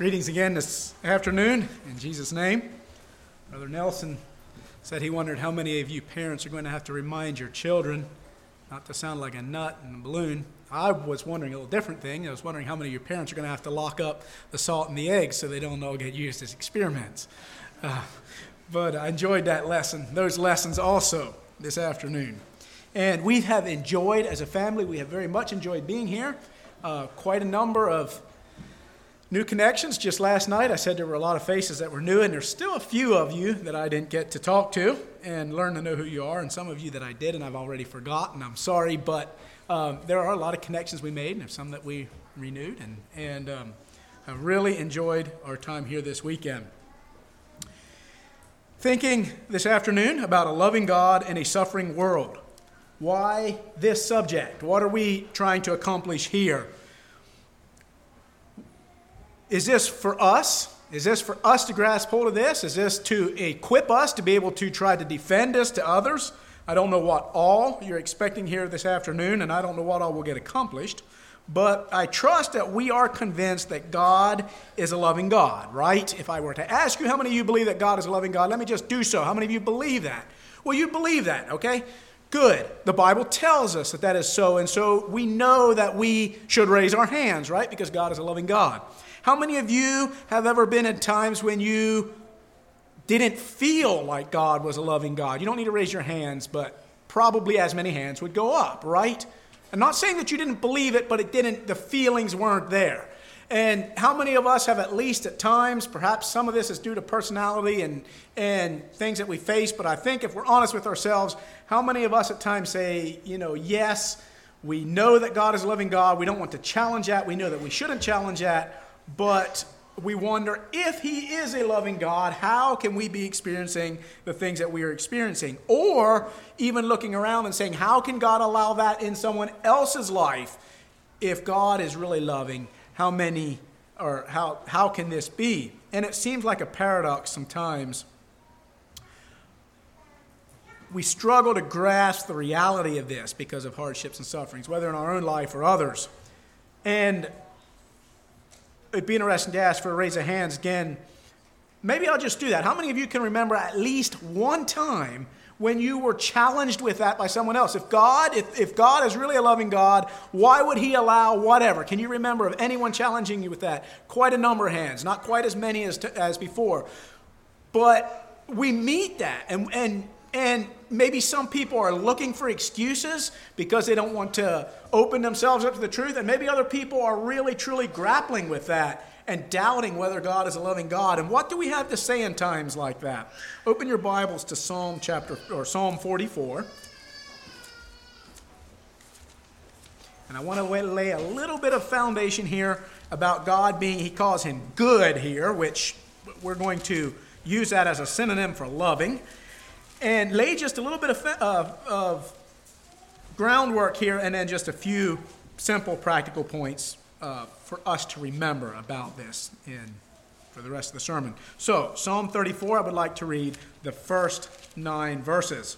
Greetings again this afternoon in Jesus' name. Brother Nelson said he wondered how many of you parents are going to have to remind your children not to sound like a nut in a balloon. I was wondering a little different thing. I was wondering how many of your parents are going to have to lock up the salt and the eggs so they don't all get used as experiments. But I enjoyed those lessons also this afternoon. And we have enjoyed, as a family, we have very much enjoyed being here. Quite a number of new connections. Just last night I said there were a lot of faces that were new, and there's still a few of you that I didn't get to talk to and learn to know who you are, and some of you that I did and I've already forgotten. I'm sorry, but there are a lot of connections we made, and there's some that we renewed, and I really enjoyed our time here this weekend. Thinking this afternoon about a loving God and a suffering world. Why this subject? What are we trying to accomplish here? Is this for us? Is this for us to grasp hold of this? Is this to equip us to be able to try to defend us to others? I don't know what all you're expecting here this afternoon, and I don't know what all will get accomplished, but I trust that we are convinced that God is a loving God, right? If I were to ask you how many of you believe that God is a loving God, let me just do so. How many of you believe that? Well, you believe that, okay? Good. The Bible tells us that that is so, and so we know that we should raise our hands, right? Because God is a loving God. How many of you have ever been in times when you didn't feel like God was a loving God? You don't need to raise your hands, but probably as many hands would go up, right? I'm not saying that you didn't believe it, but the feelings weren't there. And how many of us have at least at times, perhaps some of this is due to personality and things that we face, but I think if we're honest with ourselves, how many of us at times say, yes, we know that God is a loving God, we don't want to challenge that, we know that we shouldn't challenge that, but we wonder if he is a loving God, how can we be experiencing the things that we are experiencing? Or even looking around and saying, how can God allow that in someone else's life? If God is really loving, how can this be? And it seems like a paradox sometimes. We struggle to grasp the reality of this because of hardships and sufferings, whether in our own life or others. And it'd be interesting to ask for a raise of hands again. Maybe I'll just do that. How many of you can remember at least one time when you were challenged with that by someone else? If God is really a loving God, why would he allow whatever? Can you remember of anyone challenging you with that? Quite a number of hands, not quite as many as before. But we meet that, and maybe some people are looking for excuses because they don't want to open themselves up to the truth, and maybe other people are really, truly grappling with that and doubting whether God is a loving God. And what do we have to say in times like that? Open your Bibles to Psalm 44. And I want to lay a little bit of foundation here about God being, he calls him good here, which we're going to use that as a synonym for loving. And lay just a little bit of groundwork here, and then just a few simple practical points for us to remember about this for the rest of the sermon. So, Psalm 34, I would like to read the first 9 verses.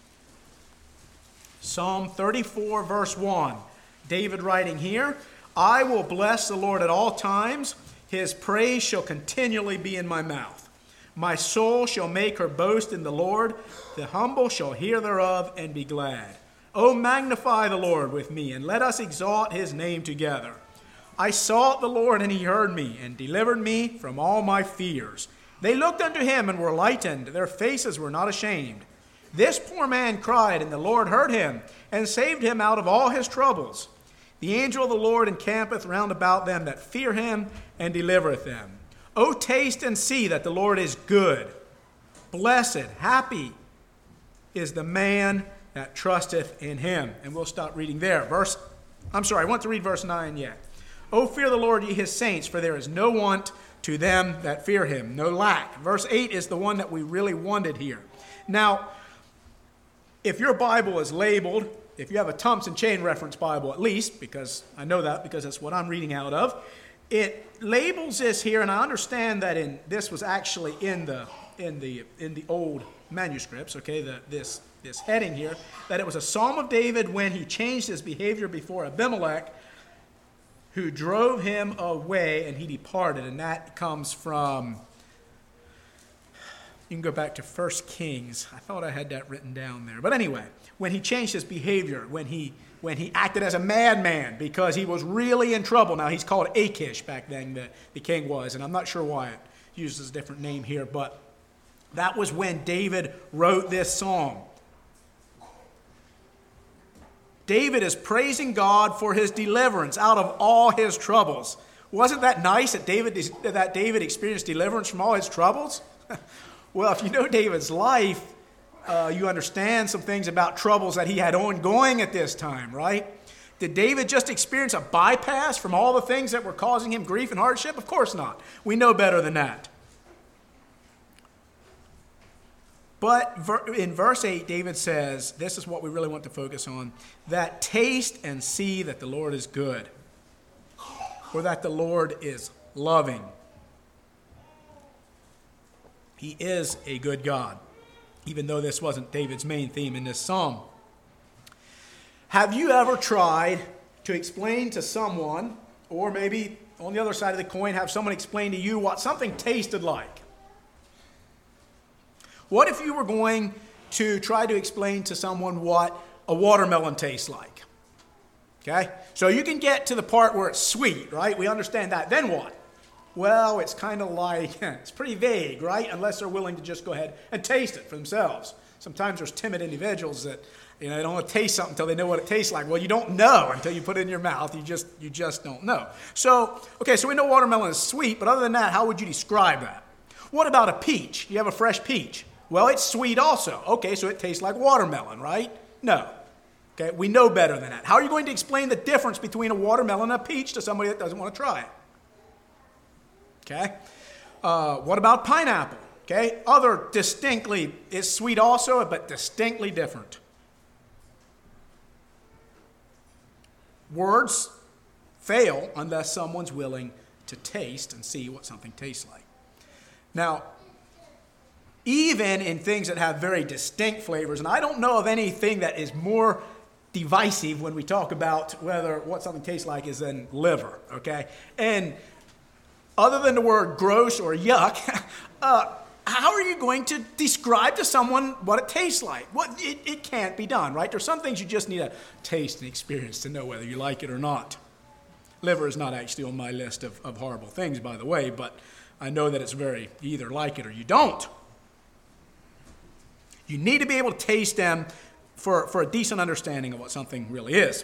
Psalm 34, verse 1. David writing here, I will bless the Lord at all times. His praise shall continually be in my mouth. My soul shall make her boast in the Lord. The humble shall hear thereof and be glad. O magnify the Lord with me, and let us exalt his name together. I sought the Lord, and he heard me, and delivered me from all my fears. They looked unto him, and were lightened. Their faces were not ashamed. This poor man cried, and the Lord heard him, and saved him out of all his troubles. The angel of the Lord encampeth round about them that fear him, and delivereth them. O taste and see that the Lord is good. Blessed, happy is the man that trusteth in him. And we'll stop reading there. I want to read verse 9 yet. O fear the Lord, ye his saints, for there is no want to them that fear him, no lack. Verse 8 is the one that we really wanted here. Now, if your Bible is labeled, if you have a Thompson Chain Reference Bible at least, because I know that because that's what I'm reading out of, it labels this here, and I understand that this was actually in the old manuscripts, okay, this heading here, that it was a Psalm of David when he changed his behavior before Abimelech. who drove him away, and he departed. And that comes from, you can go back to 1 Kings. I thought I had that written down there. But anyway, when he changed his behavior, when he acted as a madman because he was really in trouble. Now, he's called Achish back then, the king was, and I'm not sure why it uses a different name here, but that was when David wrote this song. David is praising God for his deliverance out of all his troubles. Wasn't that nice that David experienced deliverance from all his troubles? Well, if you know David's life, you understand some things about troubles that he had ongoing at this time, right? Did David just experience a bypass from all the things that were causing him grief and hardship? Of course not. We know better than that. But in verse 8, David says, this is what we really want to focus on, that taste and see that the Lord is good, or that the Lord is loving. He is a good God, even though this wasn't David's main theme in this psalm. Have you ever tried to explain to someone, or maybe on the other side of the coin, have someone explain to you what something tasted like? What if you were going to try to explain to someone what a watermelon tastes like? Okay? So you can get to the part where it's sweet, right? We understand that. Then what? Well, it's kind of like, it's pretty vague, right? Unless they're willing to just go ahead and taste it for themselves. Sometimes there's timid individuals that, they don't want to taste something until they know what it tastes like. Well, you don't know until you put it in your mouth. You just don't know. So we know watermelon is sweet, but other than that, how would you describe that? What about a peach? You have a fresh peach. Well, it's sweet also. Okay, so it tastes like watermelon, right? No. Okay, we know better than that. How are you going to explain the difference between a watermelon and a peach to somebody that doesn't want to try it? Okay. What about pineapple? Okay, it's sweet also, but distinctly different. Words fail unless someone's willing to taste and see what something tastes like. Now, even in things that have very distinct flavors, and I don't know of anything that is more divisive when we talk about what something tastes like is than liver, okay? And other than the word gross or yuck, how are you going to describe to someone what it tastes like? It can't be done, right? There's some things you just need to taste and experience to know whether you like it or not. Liver is not actually on my list of horrible things, by the way, but I know that it's you either like it or you don't. You need to be able to taste them for a decent understanding of what something really is.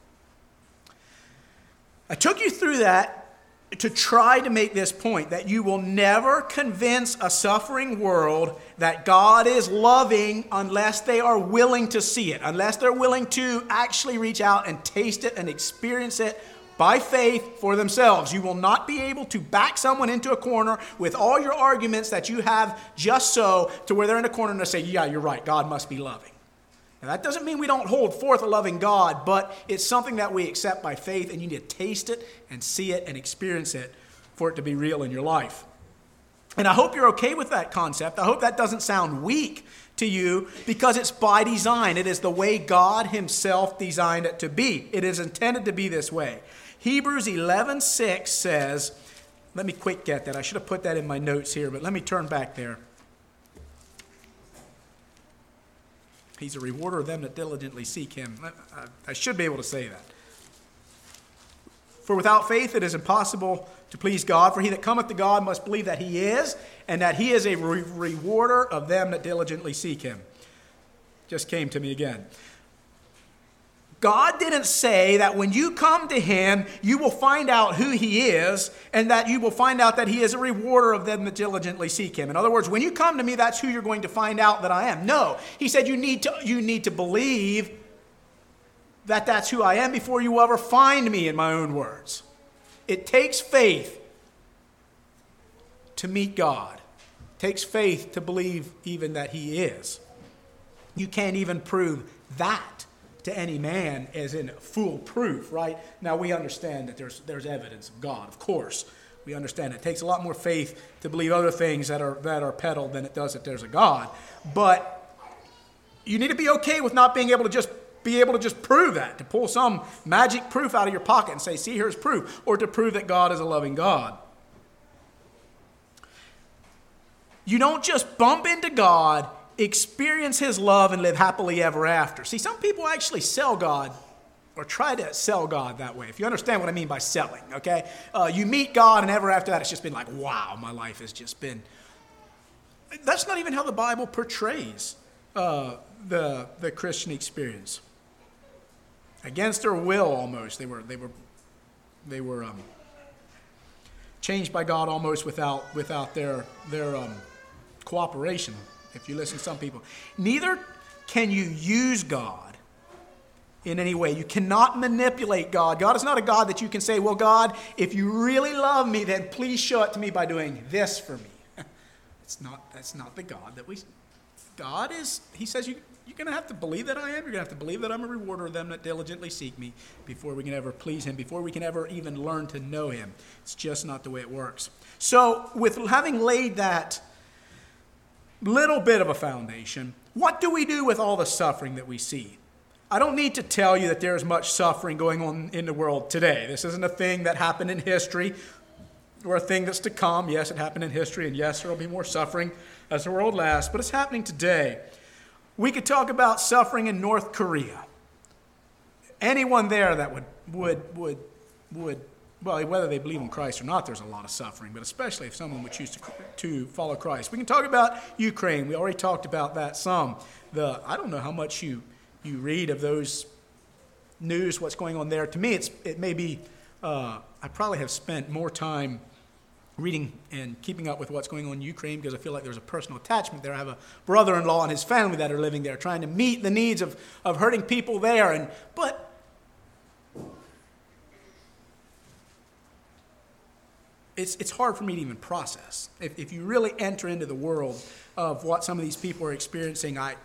I took you through that to try to make this point, that you will never convince a suffering world that God is loving unless they are willing to see it, unless they're willing to actually reach out and taste it and experience it by faith for themselves. You will not be able to back someone into a corner with all your arguments that you have just so to where they're in a corner and they say, yeah, you're right, God must be loving. Now, that doesn't mean we don't hold forth a loving God, but it's something that we accept by faith, and you need to taste it and see it and experience it for it to be real in your life. And I hope you're okay with that concept. I hope that doesn't sound weak to you, because it's by design. It is the way God himself designed it to be. It is intended to be this way. Hebrews 11:6 says, let me quick get that. I should have put that in my notes here, but let me turn back there. He's a rewarder of them that diligently seek him. I should be able to say that. For without faith it is impossible to please God, for he that cometh to God must believe that he is, and that he is a rewarder of them that diligently seek him. Just came to me again. God didn't say that when you come to him, you will find out who he is, and that you will find out that he is a rewarder of them that diligently seek him. In other words, when you come to me, that's who you're going to find out that I am. No, he said you need to believe that that's who I am before you ever find me, in my own words. It takes faith to meet God. It takes faith to believe even that he is. You can't even prove that to any man as in foolproof, right? Now, we understand that there's evidence of God, of course. We understand it takes a lot more faith to believe other things that are peddled than it does that there's a God. But you need to be okay with not being able to just be able to just prove that, to pull some magic proof out of your pocket and say, see, here's proof, or to prove that God is a loving God. You don't just bump into God, experience his love, and live happily ever after. See, some people actually sell God or try to sell God that way, if you understand what I mean by selling, okay? You meet God, and ever after that, it's just been like, wow, my life has just been... That's not even how the Bible portrays the Christian experience. Against their will, almost, they were changed by God almost without their cooperation. If you listen to some people, neither can you use God in any way. You cannot manipulate God. God is not a God that you can say, well, God, if you really love me, then please show it to me by doing this for me. That's not the God that we... God is, he says, you're going to have to believe that I am. You're going to have to believe that I'm a rewarder of them that diligently seek me before we can ever please him, before we can ever even learn to know him. It's just not the way it works. So with having laid that little bit of a foundation, what do we do with all the suffering that we see? I don't need to tell you that there is much suffering going on in the world today. This isn't a thing that happened in history or a thing that's to come. Yes, it happened in history, and yes, there will be more suffering as the world lasts, but it's happening today. We could talk about suffering in North Korea. Anyone there that would well, whether they believe in Christ or not, there's a lot of suffering, but especially if someone would choose to follow Christ. We can talk about Ukraine. We already talked about that some. I don't know how much you read of those news, what's going on there. To me, it may be, I probably have spent more time reading and keeping up with what's going on in Ukraine because I feel like there's a personal attachment there. I have a brother-in-law and his family that are living there, trying to meet the needs of hurting people there. But it's hard for me to even process. If you really enter into the world of what some of these people are experiencing, I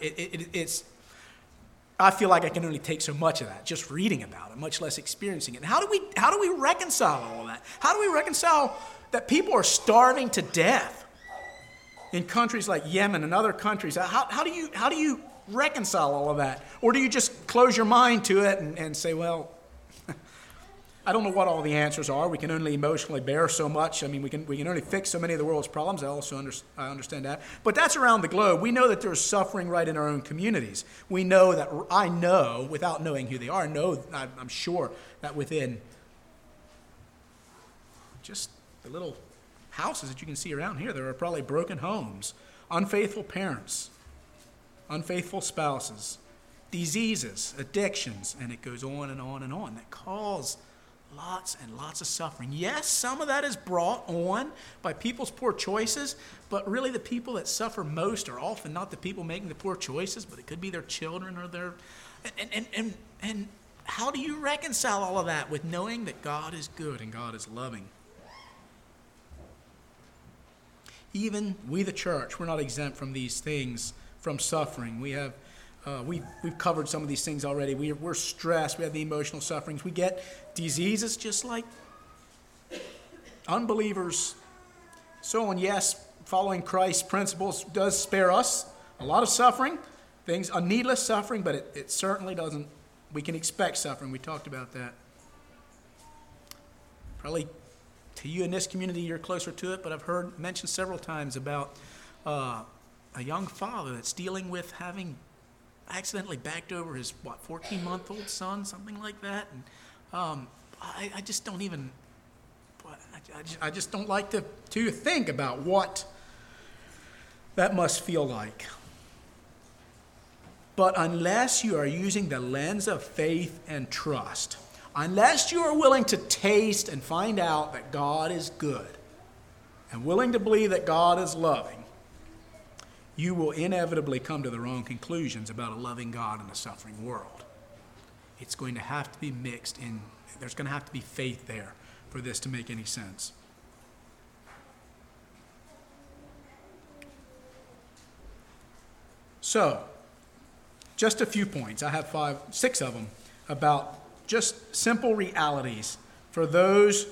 feel like I can only take so much of that, just reading about it, much less experiencing it. And how do we reconcile all of that? How do we reconcile that people are starving to death in countries like Yemen and other countries? How do you reconcile all of that? Or do you just close your mind to it and say, well, I don't know what all the answers are. We can only emotionally bear so much. I mean, we can only fix so many of the world's problems. I understand that. But that's around the globe. We know that there's suffering right in our own communities. We know that, I know, without knowing who they are, I'm sure that within just the little houses that you can see around here, there are probably broken homes, unfaithful parents, unfaithful spouses, diseases, addictions, and it goes on and on and on that cause lots and lots of suffering. Yes, some of that is brought on by people's poor choices, but really the people that suffer most are often not the people making the poor choices, but it could be their children or their... And how do you reconcile all of that with knowing that God is good and God is loving? Even we, the church, we're not exempt from these things, from suffering. We have... We've covered some of these things already. We're stressed. We have the emotional sufferings. We get diseases just like unbelievers. So on, yes, following Christ's principles does spare us a lot of suffering, a needless suffering, but it certainly doesn't. We can expect suffering. We talked about that. Probably to you in this community, you're closer to it, but I've heard mentioned several times about a young father that's dealing with having accidentally backed over his 14-month-old son, something like that. And I just don't even. I just don't like to think about what that must feel like. But unless you are using the lens of faith and trust, unless you are willing to taste and find out that God is good, and willing to believe that God is loving, you will inevitably come to the wrong conclusions about a loving God in a suffering world. It's going to have to be mixed in. There's going to have to be faith there for this to make any sense. So, just a few points. I have 6 of them about just simple realities for those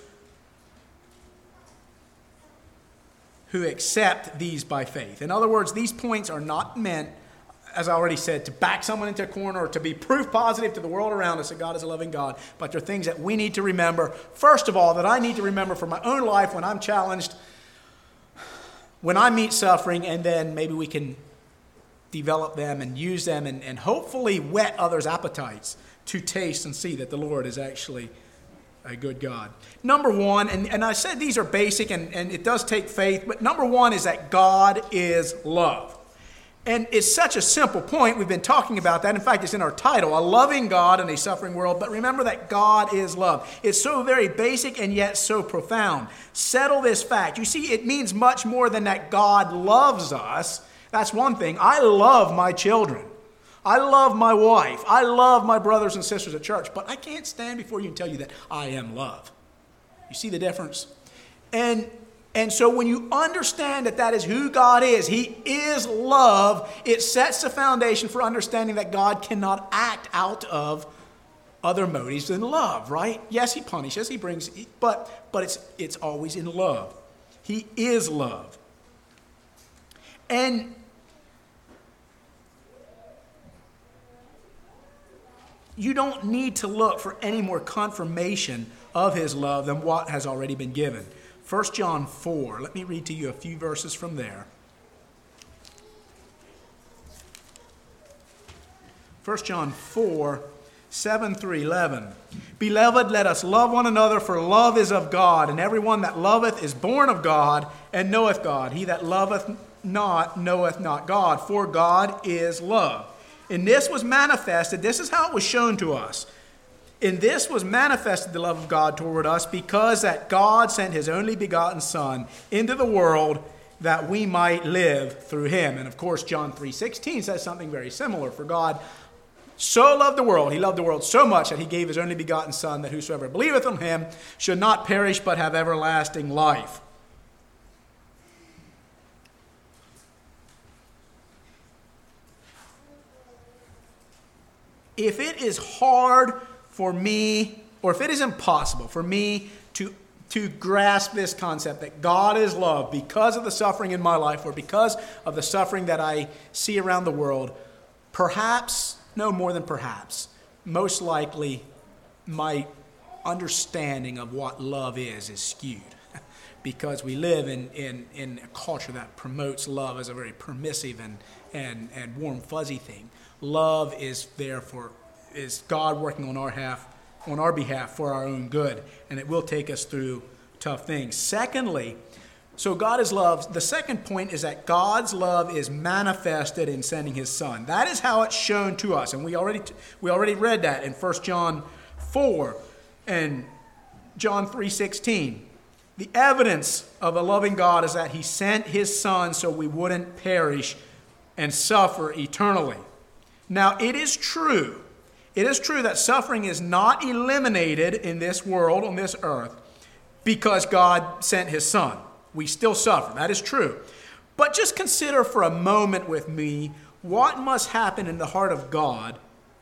who accept these by faith. In other words, these points are not meant, as I already said, to back someone into a corner or to be proof positive to the world around us that God is a loving God. But there are things that we need to remember. First of all, that I need to remember for my own life when I'm challenged, when I meet suffering, and then maybe we can develop them and use them and hopefully whet others' appetites to taste and see that the Lord is actually a good God. Number one, and I said these are basic and it does take faith, but number one is that God is love. And it's such a simple point. We've been talking about that. In fact, it's in our title, A Loving God in a Suffering World. But remember that God is love. It's so very basic and yet so profound. Settle this fact. You see, it means much more than that God loves us. That's one thing. I love my children. I love my wife. I love my brothers and sisters at church. But I can't stand before you and tell you that I am love. You see the difference? And so when you understand that that is who God is, He is love, it sets the foundation for understanding that God cannot act out of other motives than love, right? Yes, He punishes, He brings, but it's always in love. He is love. And you don't need to look for any more confirmation of His love than what has already been given. 1 John 4, let me read to you a few verses from there. 1 John 4, 7 through 11. Beloved, let us love one another, for love is of God, and everyone that loveth is born of God, and knoweth God. He that loveth not knoweth not God, for God is love. And this was manifested, this is how it was shown to us. In this was manifested the love of God toward us, because that God sent His only begotten Son into the world that we might live through Him. And of course, John 3:16 says something very similar. For God so loved the world, He loved the world so much that He gave His only begotten Son, that whosoever believeth on Him should not perish but have everlasting life. If it is hard for me, or if it is impossible for me to grasp this concept that God is love because of the suffering in my life or because of the suffering that I see around the world, perhaps, no more than perhaps, most likely my understanding of what love is skewed. Because we live in a culture that promotes love as a very permissive and warm, fuzzy thing. Love is God working on our behalf for our own good, and it will take us through tough things. Secondly, so God is love. The second point is that God's love is manifested in sending His Son. That is how it's shown to us, and we already read that in 1 John 4 and John 3:16. The evidence of a loving God is that He sent His Son so we wouldn't perish and suffer eternally. Now, it is true that suffering is not eliminated in this world, on this earth, because God sent His Son. We still suffer. That is true. But just consider for a moment with me what must happen in the heart of God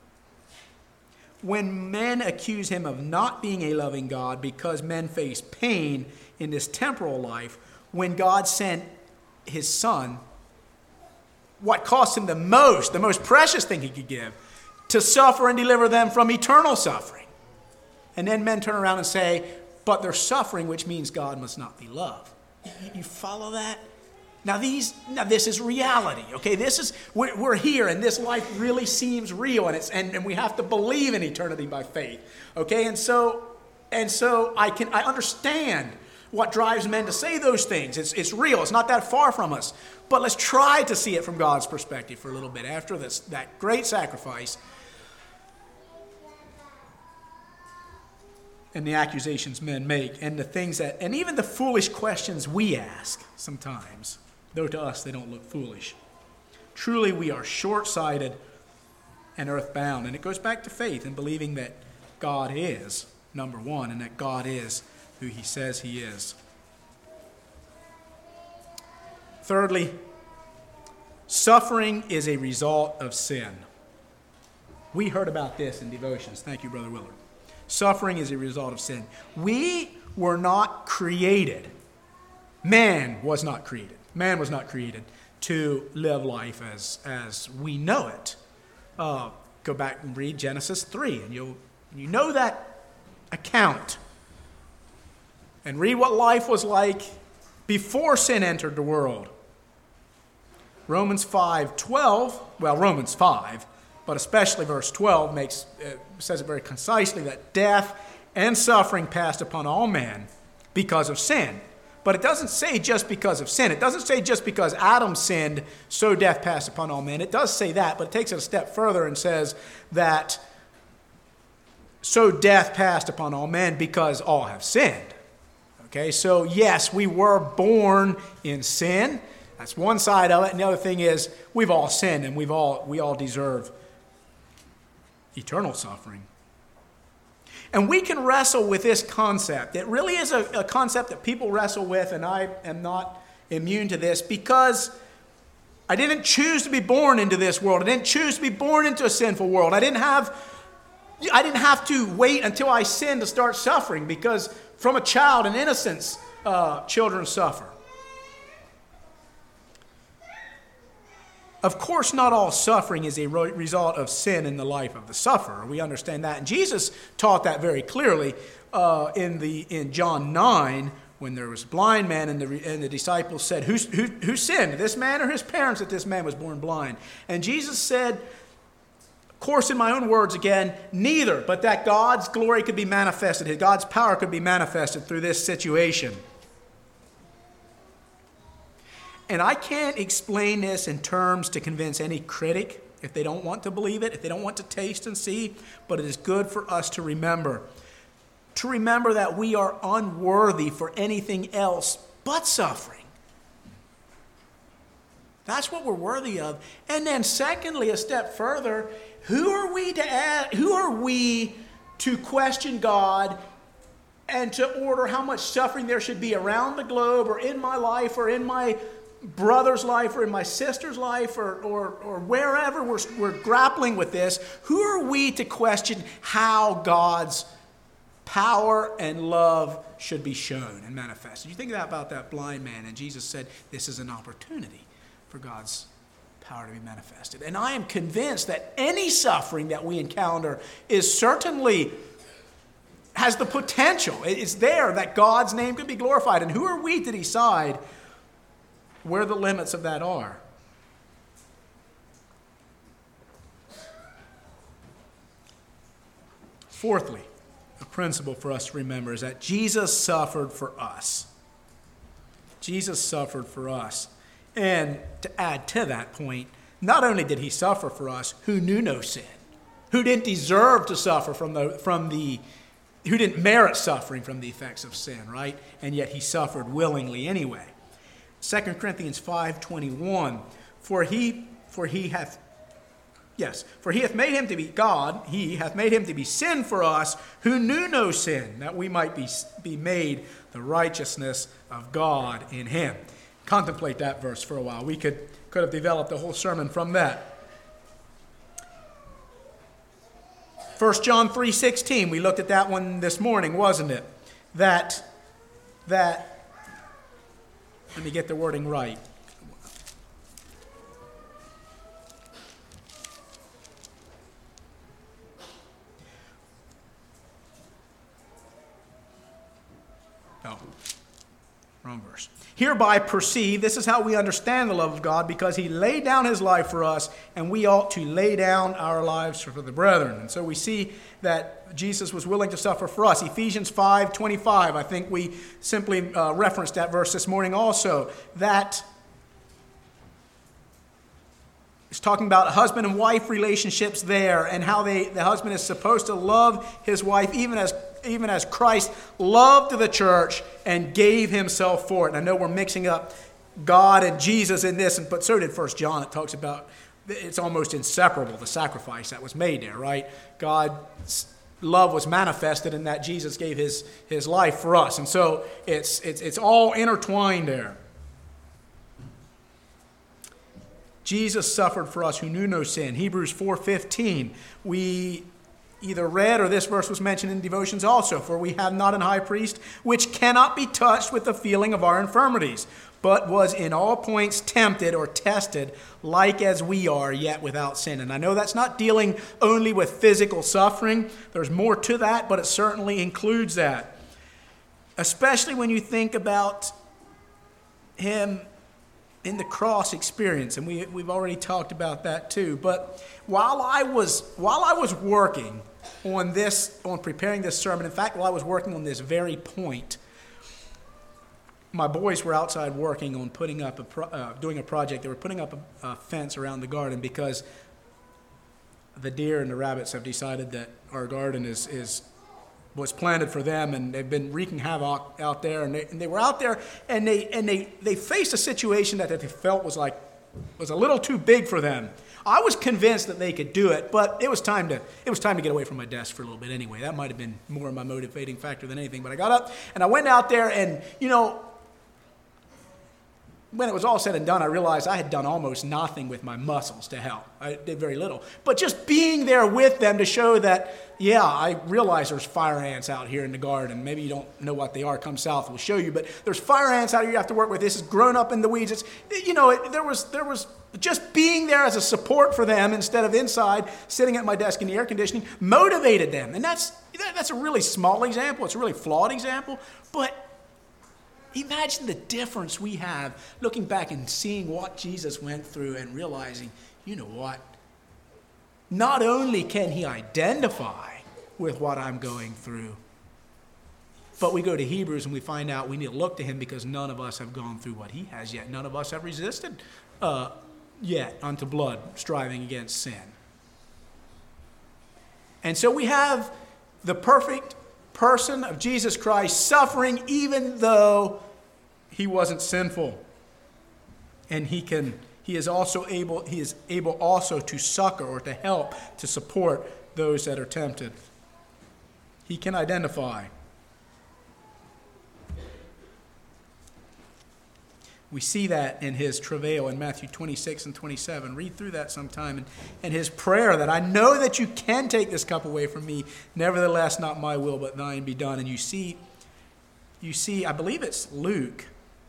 when men accuse Him of not being a loving God because men face pain in this temporal life, when God sent His Son, what cost Him the most precious thing He could give, to suffer and deliver them from eternal suffering. And then men turn around and say, but they're suffering, which means God must not be love. You follow that? Now this is reality, okay? We're here, and this life really seems real, and we have to believe in eternity by faith, okay? And so I understand what drives men to say those things. It's real. It's not that far from us. But let's try to see it from God's perspective for a little bit. After that great sacrifice and the accusations men make and the things and even the foolish questions we ask sometimes, though to us they don't look foolish. Truly we are short-sighted and earthbound. And it goes back to faith and believing that God is number one and that God is who He says He is. Thirdly, suffering is a result of sin. We heard about this in devotions. Thank you, Brother Willard. Suffering is a result of sin. We were not created. Man was not created to live life as we know it. Go back and read Genesis 3, and you know that account. And read what life was like before sin entered the world. Romans 5:12, Romans 5, but especially verse 12 says it very concisely that death and suffering passed upon all men because of sin. But it doesn't say just because of sin. It doesn't say just because Adam sinned, so death passed upon all men. It does say that, but it takes it a step further and says that so death passed upon all men because all have sinned. Okay, so yes, we were born in sin. That's one side of it. And the other thing is we've all sinned, and we all deserve eternal suffering. And we can wrestle with this concept. It really is a concept that people wrestle with, and I am not immune to this, because I didn't choose to be born into this world. I didn't choose to be born into a sinful world. I didn't have to wait until I sinned to start suffering, because from a child in innocence, children suffer. Of course, not all suffering is a result of sin in the life of the sufferer. We understand that. And Jesus taught that very clearly in John 9, when there was a blind man and the disciples said, who sinned, this man or his parents, that this man was born blind? And Jesus said, of course, in my own words again, neither, but that God's glory could be manifested, God's power could be manifested through this situation. And I can't explain this in terms to convince any critic if they don't want to believe it, if they don't want to taste and see, but it is good for us to remember that we are unworthy for anything else but suffering. That's what we're worthy of. And then secondly, a step further, who are we to question God and to order how much suffering there should be around the globe or in my life or in my brother's life or in my sister's life or wherever we're grappling with this? Who are we to question how God's power and love should be shown and manifested? You think about that blind man, and Jesus said this is an opportunity for God's power to be manifested. And I am convinced that any suffering that we encounter is certainly has the potential. It's there that God's name could be glorified. And who are we to decide where the limits of that are? Fourthly, a principle for us to remember is that Jesus suffered for us. Jesus suffered for us. And to add to that point, not only did he suffer for us who knew no sin, who didn't deserve to suffer who didn't merit suffering from the effects of sin, right? And yet he suffered willingly anyway. 2 Corinthians 5:21, for he hath made him to be God, he hath made him to be sin for us who knew no sin, that we might be made the righteousness of God in him. Contemplate that verse for a while. We could have developed a whole sermon from that. 1 John 3:16, we looked at that one this morning, wasn't it? That let me get the wording right. Oh, wrong verse. Hereby perceive, this is how we understand the love of God, because he laid down his life for us, and we ought to lay down our lives for the brethren. And so we see that Jesus was willing to suffer for us. Ephesians 5:25, I think we simply referenced that verse this morning also. That is talking about husband and wife relationships there, and how the husband is supposed to love his wife even as Christ loved the church and gave himself for it. And I know we're mixing up God and Jesus in this, but so did 1 John. It talks about it's almost inseparable, the sacrifice that was made there, right? God's love was manifested in that Jesus gave his life for us. And so it's all intertwined there. Jesus suffered for us who knew no sin. Hebrews 4:15, we either read or this verse was mentioned in devotions also. For we have not an high priest which cannot be touched with the feeling of our infirmities, but was in all points tempted or tested like as we are, yet without sin. And I know that's not dealing only with physical suffering. There's more to that, but it certainly includes that. Especially when you think about him in the cross experience, and we've already talked about that too. But while I was working on preparing this sermon, in fact, while I was working on this very point, my boys were outside working on putting up doing a project. They were putting up a fence around the garden because the deer and the rabbits have decided that our garden was planted for them, and they've been wreaking havoc out there. And they were out there, and they faced a situation that they felt was a little too big for them. I was convinced that they could do it, but it was time to get away from my desk for a little bit anyway. That might have been more of my motivating factor than anything. But I got up and I went out there, and when it was all said and done, I realized I had done almost nothing with my muscles to help. I did very little. But just being there with them to show that, yeah, I realize there's fire ants out here in the garden. Maybe you don't know what they are. Come south, we'll show you. But there's fire ants out here you have to work with. This is grown up in the weeds. There was just being there as a support for them instead of inside sitting at my desk in the air conditioning motivated them. And that's a really small example. It's a really flawed example. But imagine the difference we have looking back and seeing what Jesus went through and realizing, you know what? Not only can he identify with what I'm going through, but we go to Hebrews and we find out we need to look to him because none of us have gone through what he has yet. None of us have resisted yet unto blood, striving against sin. And so we have the perfect person of Jesus Christ suffering even though he wasn't sinful. And he is able also to succor or to help, to support those that are tempted. He can identify. We see that in his travail in Matthew 26 and 27. Read through that sometime. And his prayer that I know that you can take this cup away from me. Nevertheless, not my will, but thine be done. And you see, I believe it's Luke.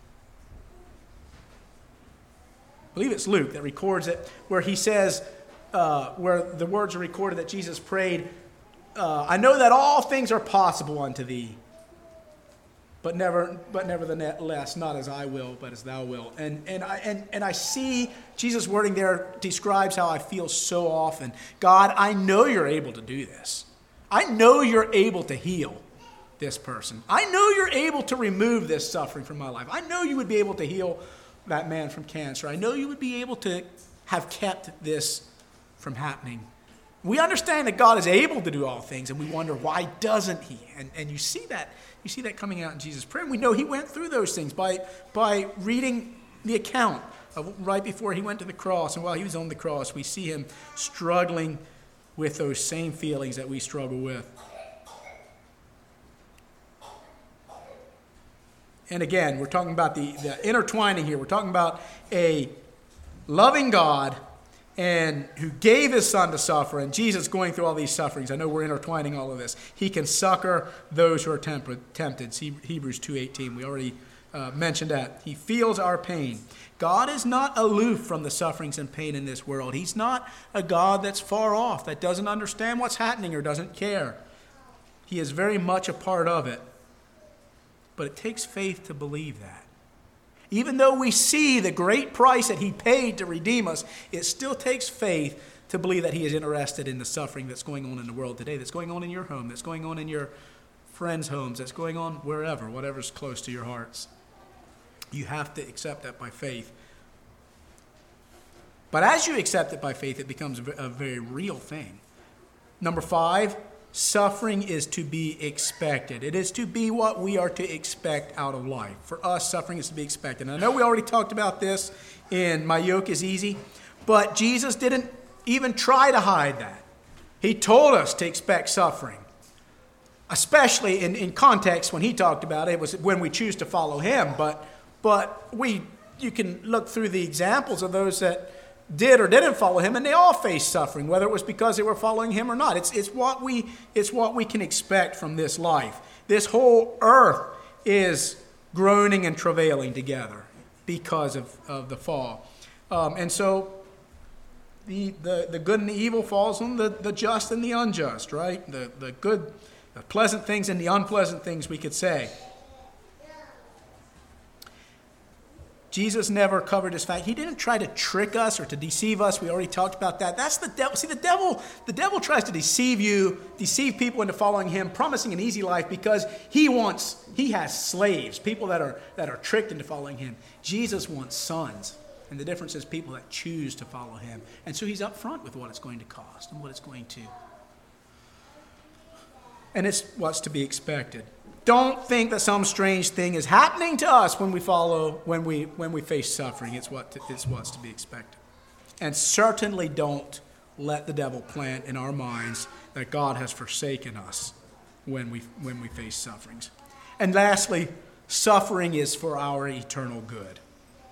That records it, where he says, where the words are recorded that Jesus prayed, I know that all things are possible unto thee. But nevertheless, not as I will, but as thou wilt. And I see Jesus' wording there describes how I feel so often. God, I know you're able to do this. I know you're able to heal this person. I know you're able to remove this suffering from my life. I know you would be able to heal that man from cancer. I know you would be able to have kept this from happening. We understand that God is able to do all things, and we wonder, why doesn't he? And you see that coming out in Jesus' prayer. And we know he went through those things by reading the account of right before he went to the cross. And while he was on the cross, we see him struggling with those same feelings that we struggle with. And again, we're talking about the intertwining here. We're talking about a loving God and who gave his son to suffer, and Jesus going through all these sufferings. I know we're intertwining all of this. He can succor those who are tempted. See Hebrews 2:18. We already mentioned that. He feels our pain. God is not aloof from the sufferings and pain in this world. He's not a God that's far off, that doesn't understand what's happening or doesn't care. He is very much a part of it. But it takes faith to believe that. Even though we see the great price that he paid to redeem us, it still takes faith to believe that he is interested in the suffering that's going on in the world today, that's going on in your home, that's going on in your friends' homes, that's going on wherever, whatever's close to your hearts. You have to accept that by faith. But as you accept it by faith, it becomes a very real thing. Number 5, suffering is to be expected. It is to be what we are to expect out of life. For us, suffering is to be expected. And I know we already talked about this in My Yoke is Easy, but Jesus didn't even try to hide that. He told us to expect suffering. Especially in context when he talked about it, it was when we choose to follow him. But you can look through the examples of those that did or didn't follow him, and they all faced suffering, whether it was because they were following him or not. It's what we can expect from this life. This whole earth is groaning and travailing together because of the fall. And so the good and the evil falls on the just and the unjust, right? The good, the pleasant things and the unpleasant things, we could say. Jesus never covered his fact. He didn't try to trick us or to deceive us. We already talked about that. That's the devil. See, the devil tries to deceive people into following him, promising an easy life because he has slaves, people that are tricked into following him. Jesus wants sons. And the difference is people that choose to follow him. And so he's upfront with what it's going to cost and what it's going to. And it's what's to be expected. Don't think that some strange thing is happening to us when we face suffering. It's what's to be expected. And certainly don't let the devil plant in our minds that God has forsaken us when we face sufferings. And lastly, suffering is for our eternal good.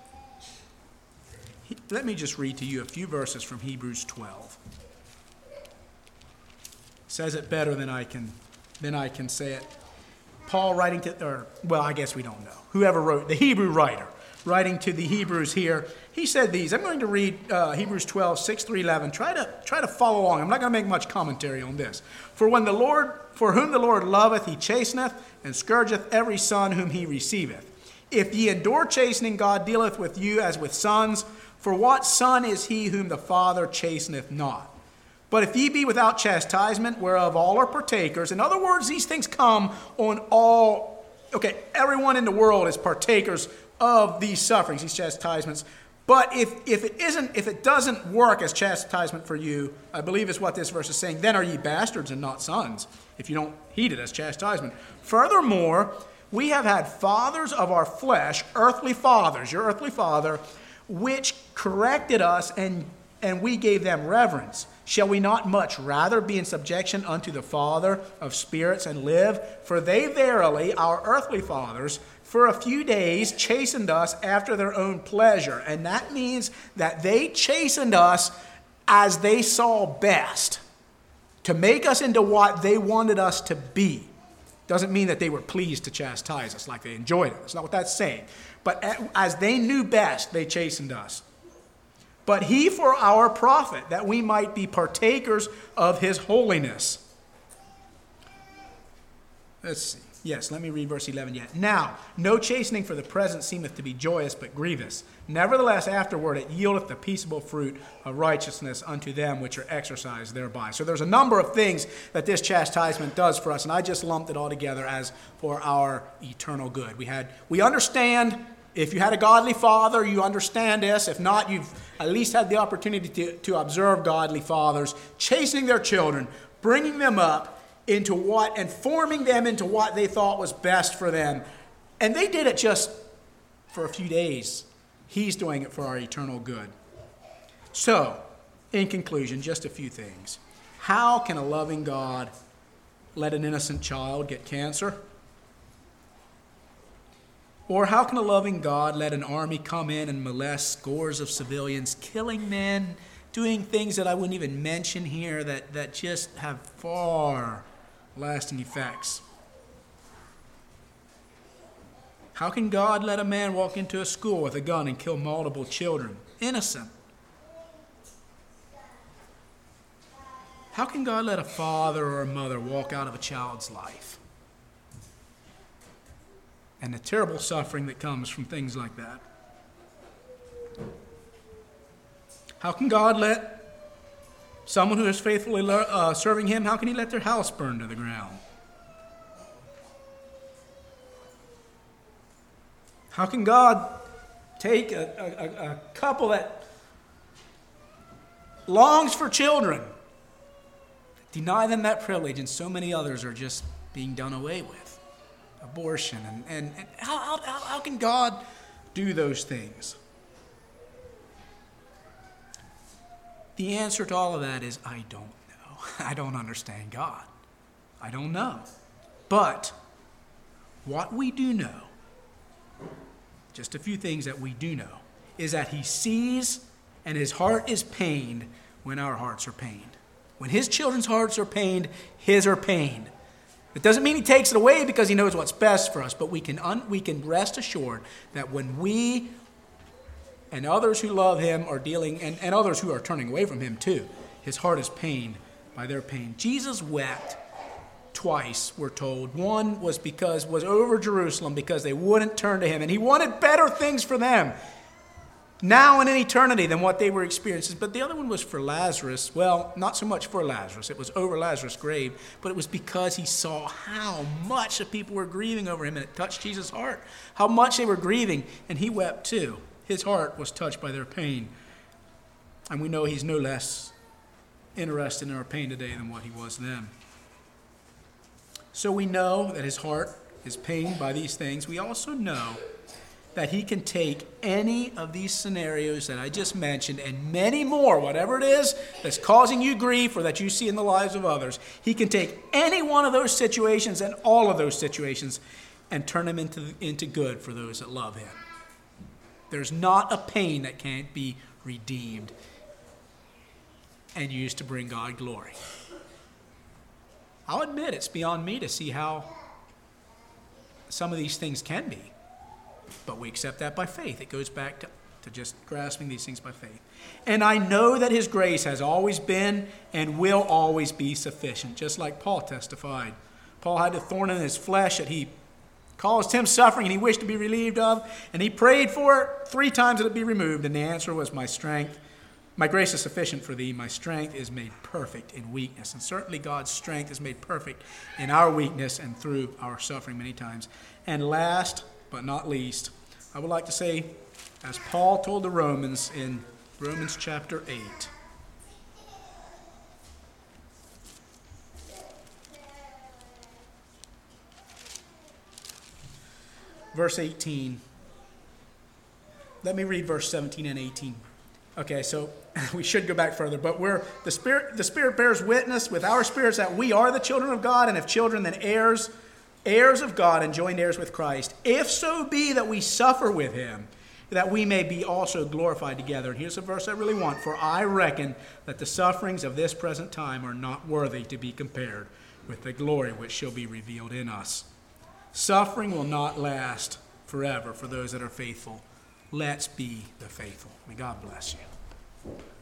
Let me just read to you a few verses from Hebrews 12. It says it better than I can say it. Paul writing I guess we don't know. Whoever wrote, the Hebrew writer, writing to the Hebrews here, he said these. I'm going to read Hebrews 12, 6 through 11. Try to follow along. I'm not going to make much commentary on this. For whom the Lord loveth, he chasteneth, and scourgeth every son whom he receiveth. If ye endure chastening, God dealeth with you as with sons. For what son is he whom the Father chasteneth not? But if ye be without chastisement, whereof all are partakers, in other words, these things come on all, everyone in the world is partakers of these sufferings, these chastisements. But if it doesn't work as chastisement for you, I believe is what this verse is saying, then are ye bastards and not sons, if you don't heed it as chastisement. Furthermore, we have had fathers of our flesh, earthly fathers, your earthly father, which corrected us, and we gave them reverence. Shall we not much rather be in subjection unto the Father of spirits and live? For they verily, our earthly fathers, for a few days chastened us after their own pleasure. And that means that they chastened us as they saw best, to make us into what they wanted us to be. Doesn't mean that they were pleased to chastise us like they enjoyed it. That's not what that's saying. But as they knew best, they chastened us. But he for our profit, that we might be partakers of his holiness. Let's see. Yes, let me read verse 11 yet. Now, no chastening for the present seemeth to be joyous, but grievous. Nevertheless, afterward it yieldeth the peaceable fruit of righteousness unto them which are exercised thereby. So there's a number of things that this chastisement does for us, and I just lumped it all together as for our eternal good. We understand. If you had a godly father, you understand this. If not, you've at least had the opportunity to observe godly fathers chastening their children, bringing them up into and forming them into what they thought was best for them. And they did it just for a few days. He's doing it for our eternal good. So, in conclusion, just a few things. How can a loving God let an innocent child get cancer? Or how can a loving God let an army come in and molest scores of civilians, killing men, doing things that I wouldn't even mention here that just have far-lasting effects? How can God let a man walk into a school with a gun and kill multiple children, innocent? How can God let a father or a mother walk out of a child's life? And the terrible suffering that comes from things like that. How can God let someone who is faithfully serving him, how can he let their house burn to the ground? How can God take a couple that longs for children, deny them that privilege, and so many others are just being done away with? Abortion, and how can God do those things? The answer to all of that is, I don't know. I don't understand God. I don't know. But what we do know, just a few things that we do know, is that he sees And his heart is pained when our hearts are pained. When his children's hearts are pained, his are pained. It doesn't mean he takes it away because he knows what's best for us, but we can rest assured that when we and others who love him are dealing, and others who are turning away from him too, his heart is pained by their pain. Jesus wept twice, we're told. One was over Jerusalem because they wouldn't turn to him, and he wanted better things for them now and in eternity than what they were experiencing. But the other one was for Lazarus. Well, not so much for Lazarus. It was over Lazarus' grave, but it was because he saw how much the people were grieving over him, and it touched Jesus' heart, how much they were grieving, and he wept too. His heart was touched by their pain, and we know he's no less interested in our pain today than what he was then. So we know that his heart is pained by these things. We also know that he can take any of these scenarios that I just mentioned and many more, whatever it is that's causing you grief or that you see in the lives of others. He can take any one of those situations and all of those situations and turn them into good for those that love him. There's not a pain that can't be redeemed and used to bring God glory. I'll admit it's beyond me to see how some of these things can be. But we accept that by faith. It goes back to just grasping these things by faith. And I know that his grace has always been and will always be sufficient, just like Paul testified. Paul had a thorn in his flesh that he caused him suffering and he wished to be relieved of, and he prayed for it 3 times that it be removed, and the answer was, my grace is sufficient for thee, my strength is made perfect in weakness. And certainly God's strength is made perfect in our weakness and through our suffering many times. And last but not least, I would like to say, as Paul told the Romans in Romans chapter 8, verse 18. Let me read verse 17 and 18. Okay, so we should go back further, but the Spirit bears witness with our spirits that we are the children of God, and if children, then heirs of God and joint heirs with Christ, if so be that we suffer with him, that we may be also glorified together. And here's a verse I really want. For I reckon that the sufferings of this present time are not worthy to be compared with the glory which shall be revealed in us. Suffering will not last forever for those that are faithful. Let's be the faithful. May God bless you.